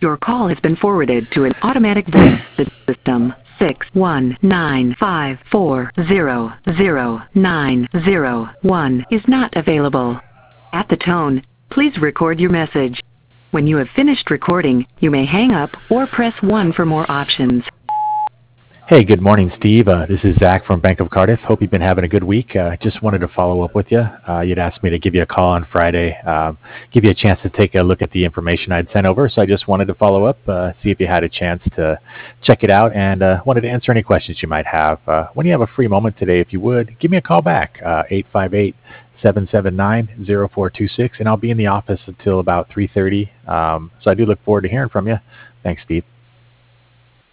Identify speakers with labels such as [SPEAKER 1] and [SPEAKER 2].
[SPEAKER 1] Your call has been forwarded to an automatic voice system. 61954000901 is not available. At the tone, please record your message. When you have finished recording, you may hang up or press 1 for more options.
[SPEAKER 2] Hey, good morning, Steve. This is Zach from Bank of Cardiff. Hope you've been having a good week. Just wanted to follow up with you. You'd asked me to give you a call on Friday, give you a chance to take a look at the information I'd sent over. So I just wanted to follow up, see if you had a chance to check it out, and wanted to answer any questions you might have. When you have a free moment today, if you would, give me a call back, 858-779-0426, and I'll be in the office until about 3:30. So I do look forward to hearing from you. Thanks, Steve.